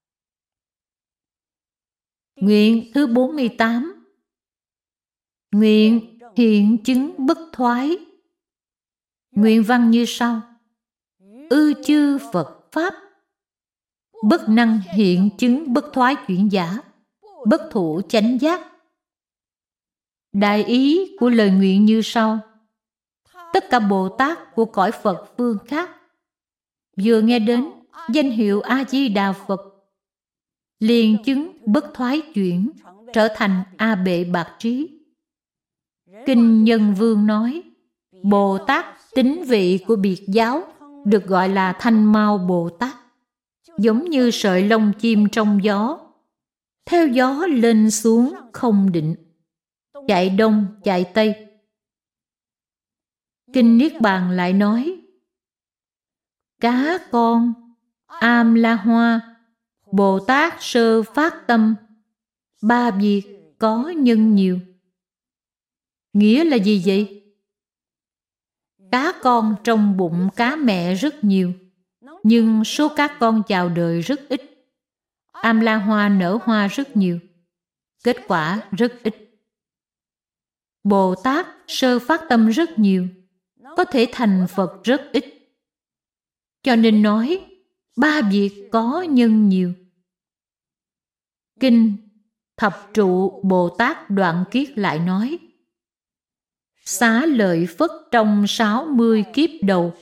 Nguyện thứ 48. Nguyện hiện chứng bất thoái. Nguyện văn như sau: ư chư Phật Pháp, bất năng hiện chứng bất thoái chuyển giả, bất thụ chánh giác. Đại ý của lời nguyện như sau: tất cả Bồ Tát của cõi Phật phương khác vừa nghe đến danh hiệu A-di-đà Phật, liền chứng bất thoái chuyển, trở thành A Bệ Bạc Trí. Kinh Nhân Vương nói, Bồ Tát tính vị của biệt giáo được gọi là Thanh Mao Bồ Tát, giống như sợi lông chim trong gió, theo gió lên xuống không định, chạy đông chạy tây. Kinh Niết Bàn lại nói: cá con, am la hoa, Bồ Tát sơ phát tâm, ba việc có nhân nhiều. Nghĩa là gì vậy? Cá con trong bụng cá mẹ rất nhiều, nhưng số cá con chào đời rất ít. Am la hoa nở hoa rất nhiều, kết quả rất ít. Bồ Tát sơ phát tâm rất nhiều, có thể thành Phật rất ít. Cho nên nói ba việc có nhân nhiều. Kinh Thập Trụ Bồ Tát Đoạn Kiết lại nói: xá lợi Phất trong 60 kiếp đầu,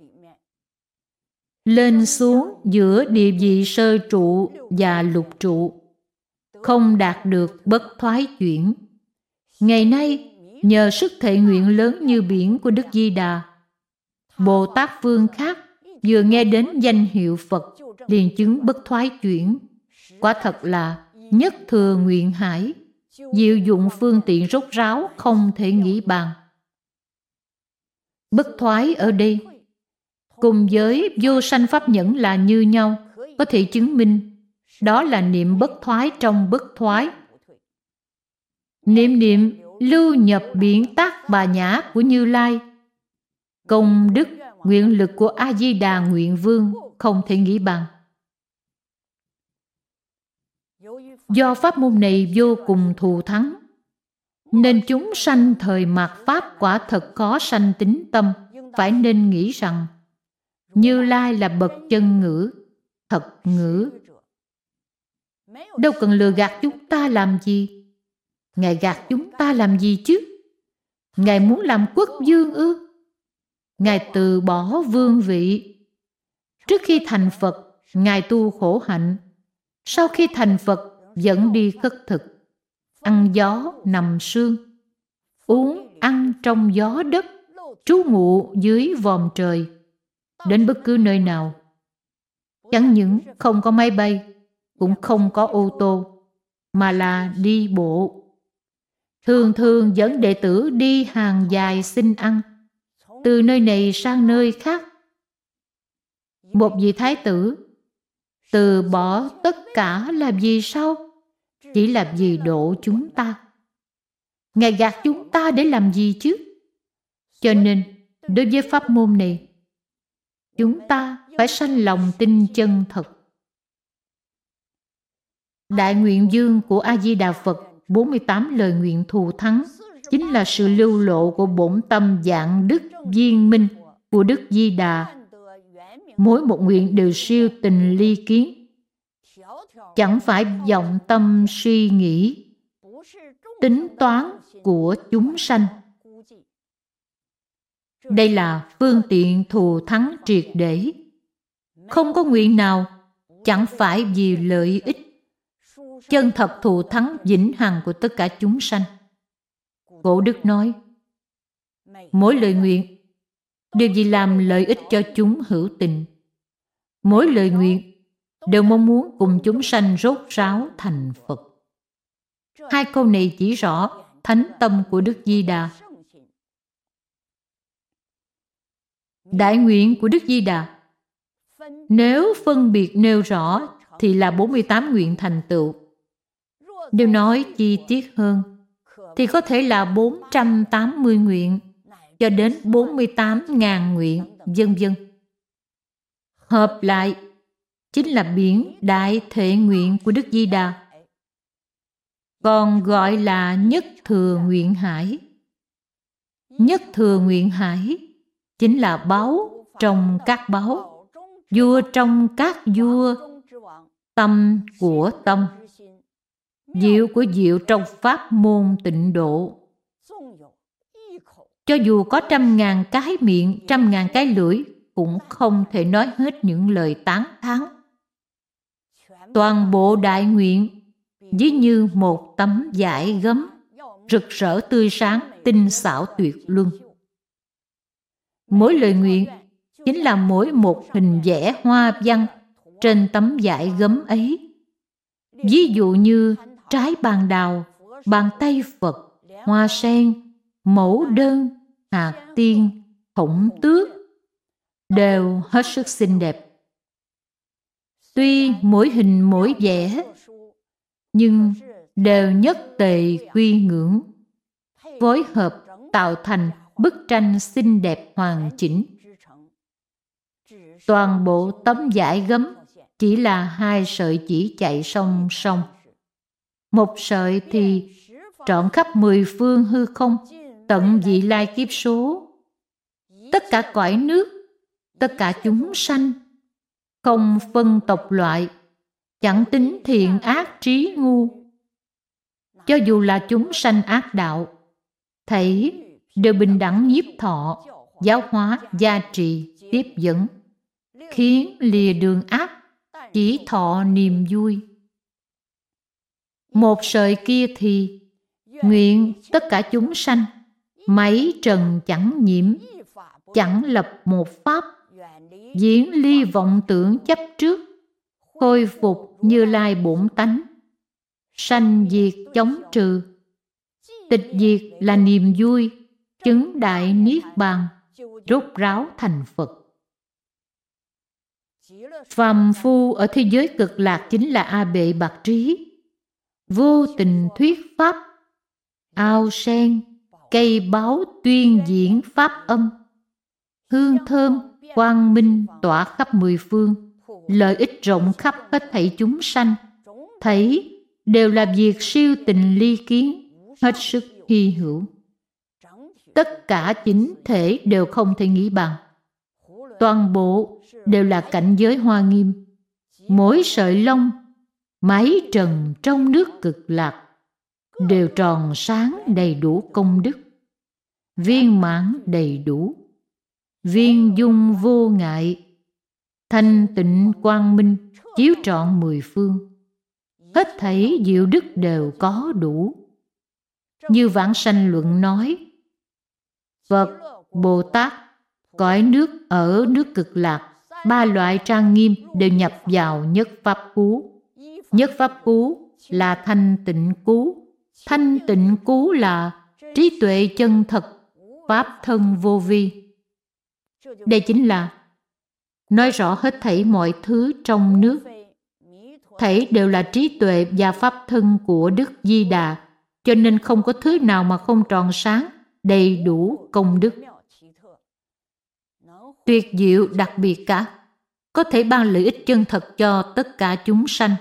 lên xuống giữa địa vị sơ trụ và lục trụ, không đạt được bất thoái chuyển. Ngày nay, nhờ sức thệ nguyện lớn như biển của Đức Di Đà, Bồ Tát Vương khác vừa nghe đến danh hiệu Phật liền chứng bất thoái chuyển. Quả thật là nhất thừa nguyện hải, diệu dụng phương tiện rốt ráo không thể nghĩ bàn. Bất thoái ở đây cùng với vô sanh pháp nhẫn là như nhau, có thể chứng minh đó là niệm bất thoái trong bất thoái. Niệm lưu nhập biển Tác Bà Nhã của Như Lai, công đức nguyện lực của A Di Đà Nguyện Vương không thể nghĩ bằng. Do pháp môn này vô cùng thù thắng, nên chúng sanh thời mạt pháp quả thật khó sanh tín tâm, phải nên nghĩ rằng Như Lai là bậc chân ngữ, thật ngữ. Đâu cần lừa gạt chúng ta làm gì? Ngài gạt chúng ta làm gì chứ? Ngài muốn làm quốc vương ư? Ngài từ bỏ vương vị. Trước khi thành Phật, Ngài tu khổ hạnh. Sau khi thành Phật, dẫn đi khất thực, ăn gió nằm sương, uống ăn trong gió đất, trú ngụ dưới vòm trời, đến bất cứ nơi nào. Chẳng những không có máy bay, cũng không có ô tô, mà là đi bộ. Thường thường dẫn đệ tử đi hàng dài xin ăn, từ nơi này sang nơi khác. Một vị thái tử từ bỏ tất cả làm gì sao? Chỉ là vì độ chúng ta. Ngài gạt chúng ta để làm gì chứ? Cho nên, đối với pháp môn này, chúng ta phải sanh lòng tin chân thật. Đại nguyện dương của A-di-đà Phật, 48 lời nguyện thù thắng, chính là sự lưu lộ của bổn tâm dạng đức viên minh của Đức Di Đà. Mỗi một nguyện đều siêu tình ly kiến, chẳng phải vọng tâm suy nghĩ, tính toán của chúng sanh. Đây là phương tiện thù thắng triệt để. Không có nguyện nào chẳng phải vì lợi ích chân thật thù thắng vĩnh hằng của tất cả chúng sanh. Cổ Đức nói, mỗi lời nguyện đều vì làm lợi ích cho chúng hữu tình. Mỗi lời nguyện đều mong muốn cùng chúng sanh rốt ráo thành Phật. Hai câu này chỉ rõ thánh tâm của Đức Di Đà. Đại nguyện của Đức Di Đà, nếu phân biệt nêu rõ thì là 48 nguyện thành tựu. Nếu nói chi tiết hơn thì có thể là 480 nguyện cho đến 48.000 nguyện, vân vân. Hợp lại chính là biển đại thệ nguyện của Đức Di Đà, còn gọi là nhất thừa nguyện hải. Nhất thừa nguyện hải chính là báu trong các báu, vua trong các vua, tâm của tâm, diệu của diệu trong pháp môn tịnh độ. Cho dù có 100.000 cái miệng, 100.000 cái lưỡi, cũng không thể nói hết những lời tán thán. Toàn bộ đại nguyện ví như một tấm vải gấm, rực rỡ tươi sáng, tinh xảo tuyệt luân. Mỗi lời nguyện chính là mỗi một hình vẽ hoa văn trên tấm vải gấm ấy. ví dụ như trái bàn đào, bàn tay Phật, hoa sen, mẫu đơn, hạt tiên, khổng tước, đều hết sức xinh đẹp. Tuy mỗi hình mỗi vẻ, nhưng đều nhất tề quy ngưỡng, phối hợp tạo thành bức tranh xinh đẹp hoàn chỉnh. Toàn bộ tấm vải gấm chỉ là 2 sợi chỉ chạy song song. Một sợi thì trọn khắp 10 phương hư không, tận vị lai kiếp số. Tất cả cõi nước, tất cả chúng sanh, không phân tộc loại, chẳng tính thiện ác trí ngu. Cho dù là chúng sanh ác đạo, thảy đều bình đẳng nhiếp thọ, giáo hóa, gia trì, tiếp dẫn, khiến lìa đường ác, chỉ thọ niềm vui. Một sợi kia thì nguyện tất cả chúng sanh mấy trần chẳng nhiễm, chẳng lập một pháp, diễn ly vọng tưởng chấp trước, khôi phục Như Lai bổn tánh, sanh diệt chống trừ, tịch diệt là niềm vui, chứng đại niết bàn, rốt ráo thành Phật. Phàm phu ở thế giới cực lạc chính là A Bệ Bạc Trí, vô tình thuyết pháp, ao sen, cây báu tuyên diễn pháp âm, hương thơm, quang minh tỏa khắp 10 phương, lợi ích rộng khắp hết thảy chúng sanh, thảy đều là việc siêu tình ly kiến, hết sức hy hữu. Tất cả chính thể đều không thể nghĩ bằng. Toàn bộ đều là cảnh giới hoa nghiêm. Mỗi sợi lông, mái trần trong nước cực lạc đều tròn sáng đầy đủ công đức, viên mãn đầy đủ, viên dung vô ngại, thanh tịnh quang minh chiếu trọn 10 phương. Hết thảy diệu đức đều có đủ. Như Vãng Sanh Luận nói, Phật, Bồ Tát, cõi nước ở nước cực lạc, 3 loại trang nghiêm đều nhập vào nhất pháp cú. Nhất pháp cú là thanh tịnh cú. Thanh tịnh cú là trí tuệ chân thật, pháp thân vô vi. Đây chính là nói rõ hết thảy mọi thứ trong nước. Thảy đều là trí tuệ và pháp thân của Đức Di Đà, cho nên không có thứ nào mà không tròn sáng, đầy đủ công đức. Tuyệt diệu đặc biệt cả, có thể ban lợi ích chân thật cho tất cả chúng sanh.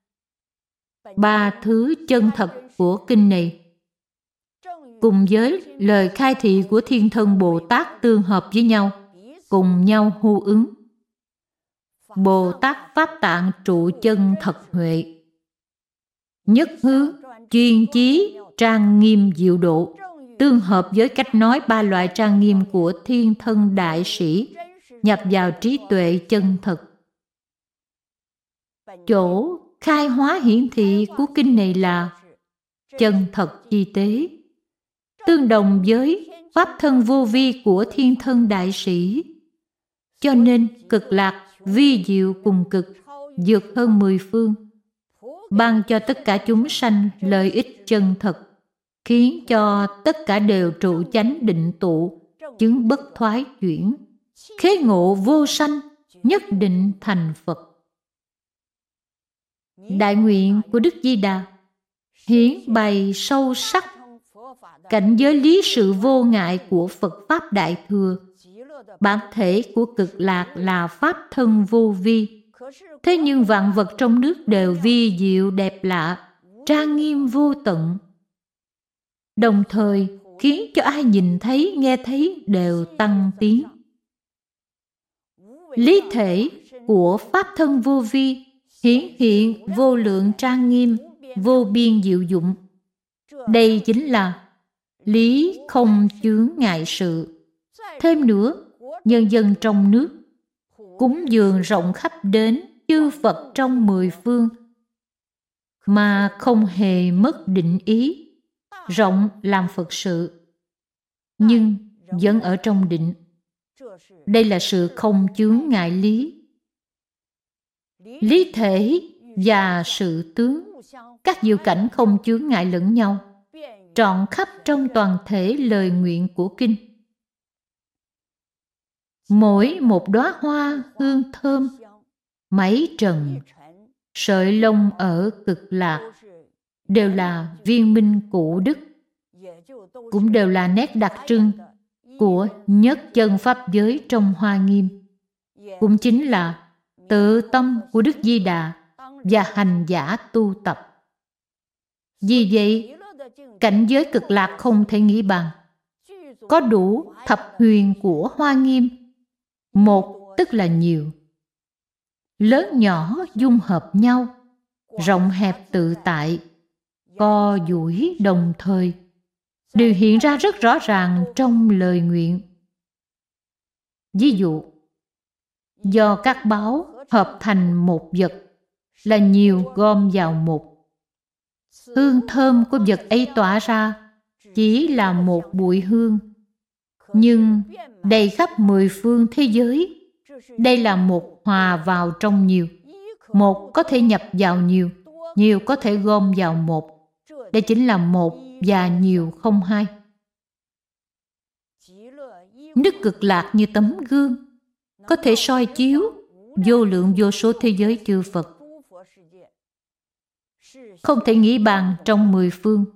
3 thứ chân thật của kinh này cùng với lời khai thị của Thiên Thân Bồ Tát tương hợp với nhau, cùng nhau hô ứng. Bồ Tát Pháp Tạng trụ chân thật huệ, nhất hướng, chuyên chí, trang nghiêm diệu độ, tương hợp với cách nói 3 loại trang nghiêm của Thiên Thân Đại Sĩ, nhập vào trí tuệ chân thật. Chỗ khai hóa hiển thị của kinh này là chân thật chi tế, tương đồng với pháp thân vô vi của Thiên Thân Đại Sĩ. Cho nên cực lạc vi diệu cùng cực, vượt hơn 10 phương, ban cho tất cả chúng sanh lợi ích chân thật, khiến cho tất cả đều trụ chánh định tụ, chứng bất thoái chuyển, khế ngộ vô sanh, nhất định thành Phật. Đại nguyện của Đức Di Đà hiển bày sâu sắc cảnh giới lý sự vô ngại của Phật Pháp Đại Thừa. Bản thể của cực lạc là Pháp thân vô vi. Thế nhưng vạn vật trong nước đều vi diệu đẹp lạ, trang nghiêm vô tận, đồng thời khiến cho ai nhìn thấy, nghe thấy đều tăng tiến. Lý thể của Pháp thân vô vi hiển hiện vô lượng trang nghiêm, vô biên diệu dụng. Đây chính là lý không chướng ngại sự. Thêm nữa, nhân dân trong nước cúng dường rộng khắp đến chư Phật trong 10 phương, mà không hề mất định ý, rộng làm Phật sự, nhưng vẫn ở trong định. Đây là sự không chướng ngại lý. Lý thể và sự tướng các diệu cảnh không chướng ngại lẫn nhau, trọn khắp trong toàn thể lời nguyện của kinh. Mỗi một đóa hoa hương thơm, mảy trần, sợi lông ở Cực Lạc đều là viên minh cụ đức, cũng đều là nét đặc trưng của nhất chân pháp giới trong Hoa Nghiêm, cũng chính là tự tâm của Đức Di Đà và hành giả tu tập. Vì vậy, cảnh giới Cực Lạc không thể nghĩ bằng, có đủ thập huyền của Hoa Nghiêm. Một tức là nhiều, lớn nhỏ dung hợp nhau, rộng hẹp tự tại, co duỗi đồng thời, đều hiện ra rất rõ ràng trong lời nguyện. Ví dụ, do các báo hợp thành một vật là nhiều gom vào một. Hương thơm của vật ấy tỏa ra chỉ là một bụi hương, nhưng đầy khắp mười phương thế giới. Đây là một hòa vào trong nhiều, một có thể nhập vào nhiều, nhiều có thể gom vào một. Đây chính là một và nhiều không hai. Nước Cực Lạc như tấm gương, có thể soi chiếu vô lượng vô số thế giới chư Phật, không thể nghĩ bàn trong mười phương.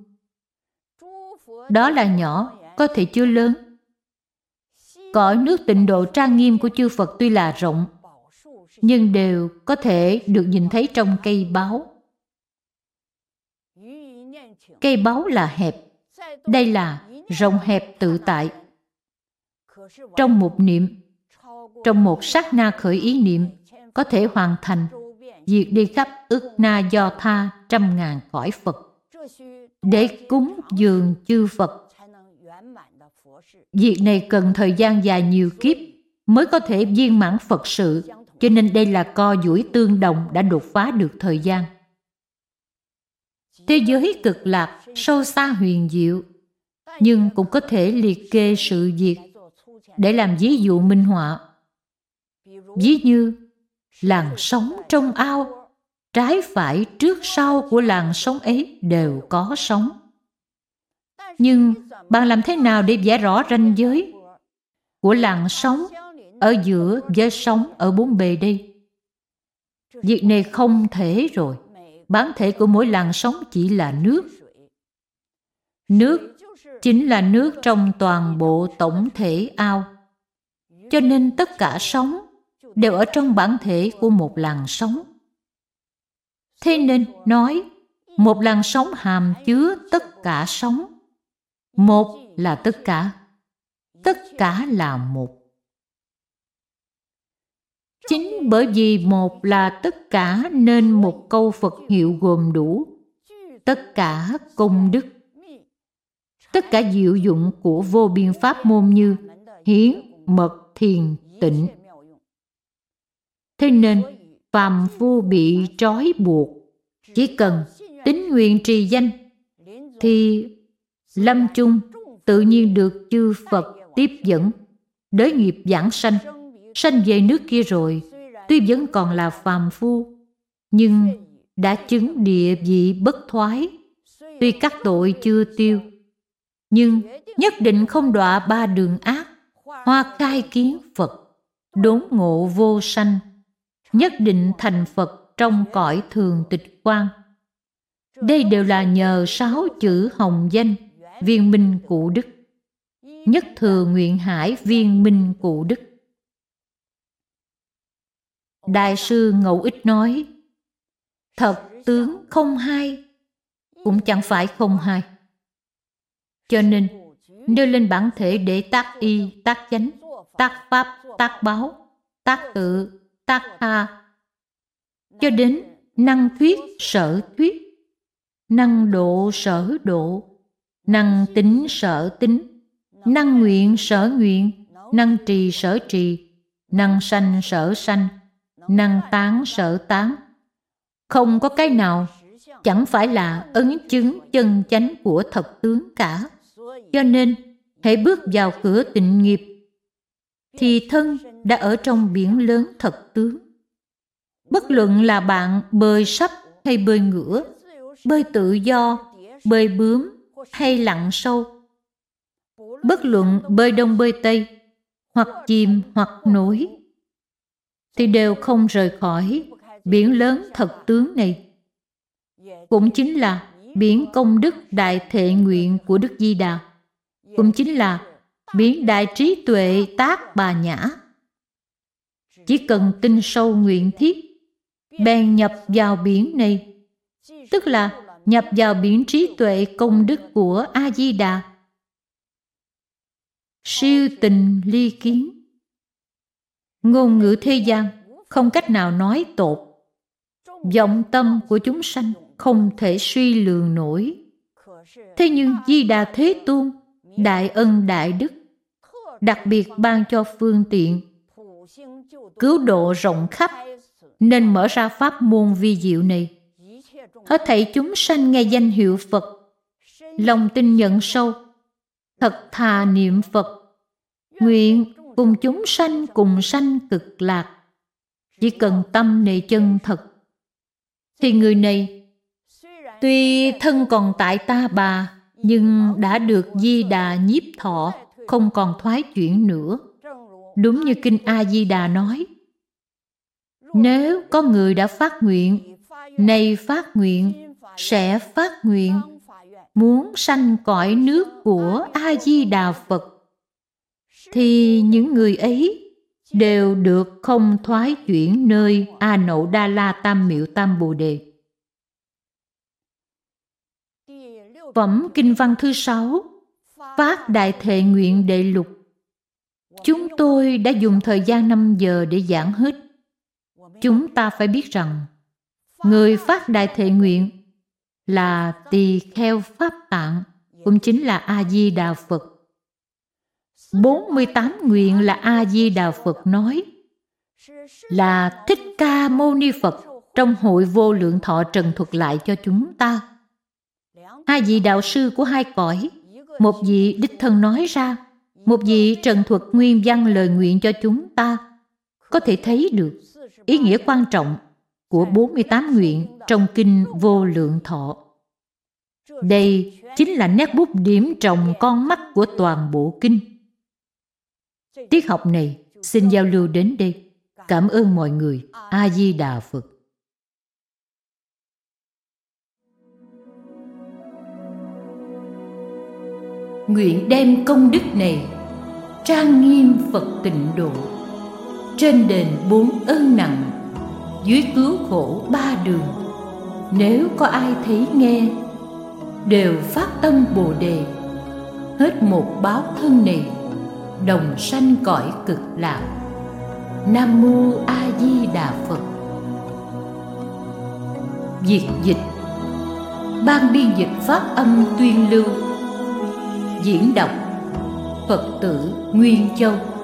Đó là nhỏ, có thể chứa lớn. Cõi nước Tịnh Độ trang nghiêm của chư Phật tuy là rộng, nhưng đều có thể được nhìn thấy trong cây báu. Cây báu là hẹp, đây là rộng hẹp tự tại. Trong một niệm, trong một sát na khởi ý niệm, có thể hoàn thành việc đi khắp ức na do tha trăm ngàn cõi Phật để cúng dường chư Phật. Việc này cần thời gian dài nhiều kiếp mới có thể viên mãn Phật sự, cho nên đây là co duỗi tương đồng đã đột phá được thời gian. Thế giới Cực Lạc sâu xa huyền diệu, nhưng cũng có thể liệt kê sự việc để làm ví dụ minh họa. Ví như làn sóng trong ao, trái phải trước sau của làn sóng ấy đều có sóng. Nhưng bạn làm thế nào để vẽ rõ ranh giới của làn sóng ở giữa với sóng ở bốn bề đây? Việc này không thể rồi. Bản thể của mỗi làn sóng chỉ là nước. Nước chính là nước trong toàn bộ tổng thể ao. Cho nên tất cả sóng đều ở trong bản thể của một làn sóng. Thế nên nói, một làn sóng hàm chứa tất cả sóng. Một là tất cả là một. Chính bởi vì một là tất cả nên một câu Phật hiệu gồm đủ tất cả công đức, tất cả diệu dụng của vô biên pháp môn như hiến, mật, thiền, tịnh. Thế nên phàm phu bị trói buộc, chỉ cần tín nguyện trì danh thì lâm chung tự nhiên được chư Phật tiếp dẫn, đới nghiệp giảng sanh, sanh về nước kia rồi. Tuy vẫn còn là phàm phu, nhưng đã chứng địa vị bất thoái. Tuy các tội chưa tiêu, nhưng nhất định không đọa ba đường ác, hoa khai kiến Phật, đốn ngộ vô sanh, nhất định thành Phật trong cõi thường tịch quang. Đây đều là nhờ 6 chữ hồng danh viên minh cụ đức, nhất thừa nguyện hải viên minh cụ đức. Đại sư Ngẫu Ích nói, thật tướng không hai, cũng chẳng phải không hai. Cho nên, nêu lên bản thể để tác y, tác chánh, tác pháp, tác báo, tác tự, tác tha, cho đến năng thuyết, sở thuyết, năng độ, sở độ, năng tính, sở tính, năng nguyện, sở nguyện, năng trì, sở trì, năng sanh, sở sanh, năng tán, sở tán. Không có cái nào chẳng phải là ấn chứng chân chánh của thật tướng cả. Cho nên, hãy bước vào cửa tịnh nghiệp, thì thân đã ở trong biển lớn thật tướng. Bất luận là bạn bơi sấp hay bơi ngửa, bơi tự do, bơi bướm hay lặn sâu. Bất luận bơi đông bơi tây, hoặc chìm hoặc nổi, thì đều không rời khỏi biển lớn thật tướng này. Cũng chính là biển công đức đại thệ nguyện của Đức Di Đà, cũng chính là biển đại trí tuệ Tác Bà Nhã. Chỉ cần tin sâu nguyện thiết, bèn nhập vào biển này, tức là nhập vào biển trí tuệ công đức của A Di Đà. Siêu tình ly kiến, ngôn ngữ thế gian không cách nào nói tột. Vọng tâm của chúng sanh không thể suy lường nổi. Thế nhưng Di Đà Thế Tôn đại ân đại đức, đặc biệt ban cho phương tiện cứu độ rộng khắp, nên mở ra pháp môn vi diệu này. Hết thảy chúng sanh nghe danh hiệu Phật, lòng tin nhận sâu, thật thà niệm Phật, nguyện cùng chúng sanh cùng sanh cực lạc. Chỉ cần tâm này chân thật, thì người này tuy thân còn tại ta bà, nhưng đã được Di Đà nhiếp thọ, không còn thoái chuyển nữa. Đúng như Kinh A Di Đà nói, nếu có người đã phát nguyện, nay phát nguyện, sẽ phát nguyện, muốn sanh cõi nước của A Di Đà Phật, thì những người ấy đều được không thoái chuyển nơi A Nậu Đa La Tam Miệu Tam Bồ Đề. Phẩm Kinh văn thứ 6, Phát Đại Thệ Nguyện Đệ Lục. Chúng tôi đã dùng thời gian 5 giờ để giảng hết. Chúng ta phải biết rằng, người phát Đại Thệ Nguyện là Tỳ Kheo Pháp Tạng, cũng chính là A Di Đà Phật. 48 nguyện là A Di Đà Phật nói, là Thích Ca Mâu Ni Phật trong hội vô lượng thọ trần thuật lại cho chúng ta. Hai vị đạo sư của hai cõi, một vị đích thân nói ra, một vị trần thuật nguyên văn lời nguyện cho chúng ta, có thể thấy được ý nghĩa quan trọng của 48 nguyện trong Kinh Vô Lượng Thọ. Đây chính là nét bút điểm trồng con mắt của toàn bộ kinh. Tiết học này xin giao lưu đến đây. Cảm ơn mọi người. A Di Đà Phật. Nguyện đem công đức này trang nghiêm Phật tịnh độ, trên đền 4 ơn nặng, dưới cứu khổ 3 đường. Nếu có ai thấy nghe, đều phát tâm Bồ Đề, hết một báo thân này, đồng sanh cõi cực lạc. Nam Mô A Di Đà Phật. Việt dịch. Ban biên dịch phát âm tuyên lưu. Diễn đọc Phật tử Nguyên Châu.